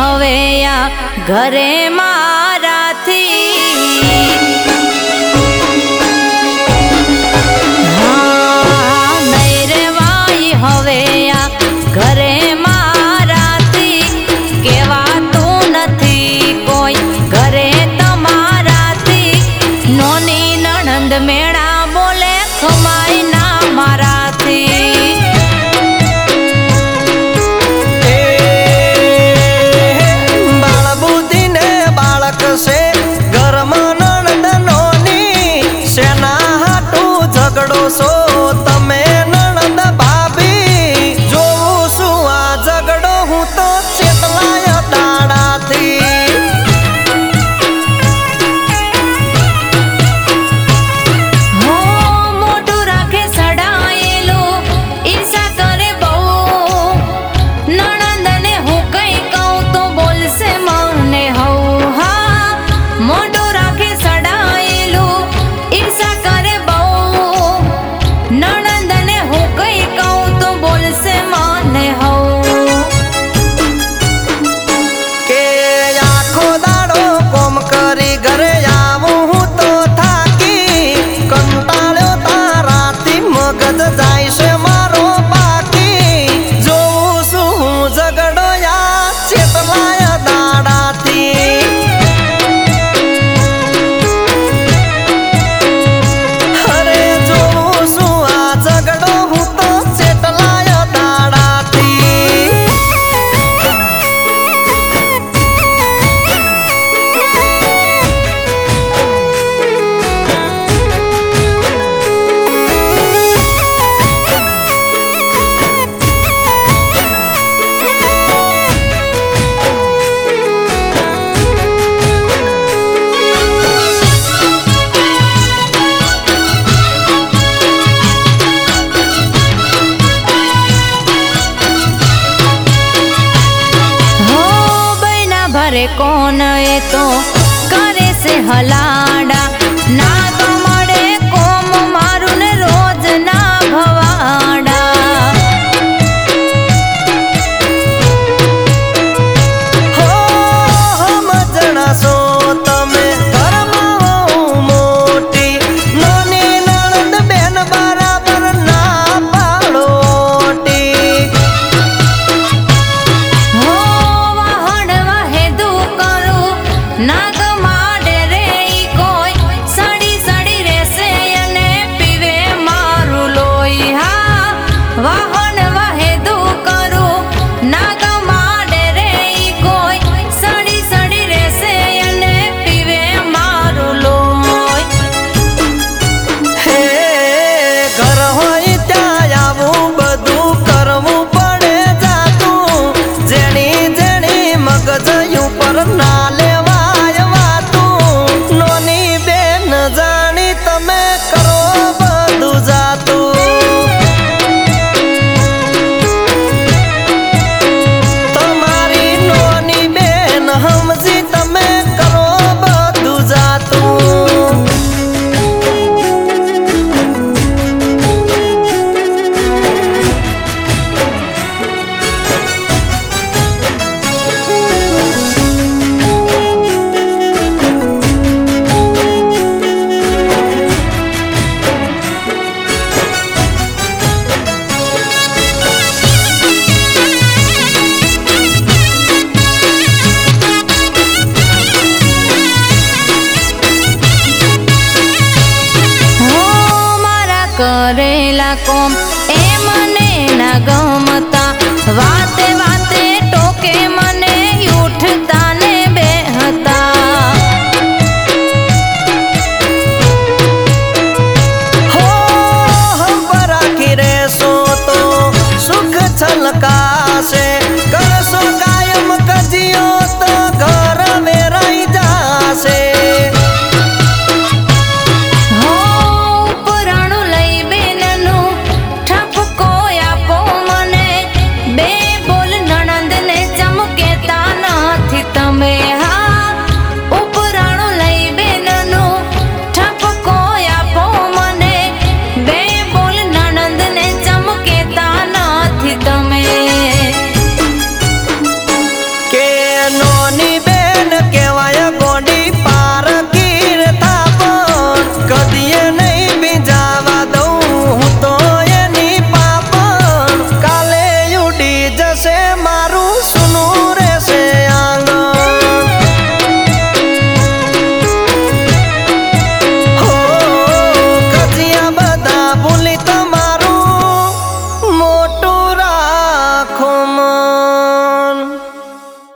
હવે આ ઘરે મારાથી નહીં રેવાય હવે આ ઘરે મારાથી કહેવાતું નથી કોઈ ઘરે તમારાથી નોની નણંદ મેળા બોલે ખમાય ના મારાથી कौन ए तो करे से हलाड़ा ना तो मड़े कोम मारू ने रोज ना भवाड़ा हो हम जना सो तमे धर्म मोटी नोनी नणंद बेन बराबर ना पाड़ोटी हो वाहण वाहे नाग माडे रे कोई सड़ी सड़ी रेसे अने पीवे मारू लोई हा वाहन वाहे दू करू नाग माडे रे कोई सड़ी सड़ी रेसे अने पीवे मारू लोई हे घर होई त्या आवू बधु करवू पड़े जातू जेणी जेणी मगज ऊपर ना करेला कोम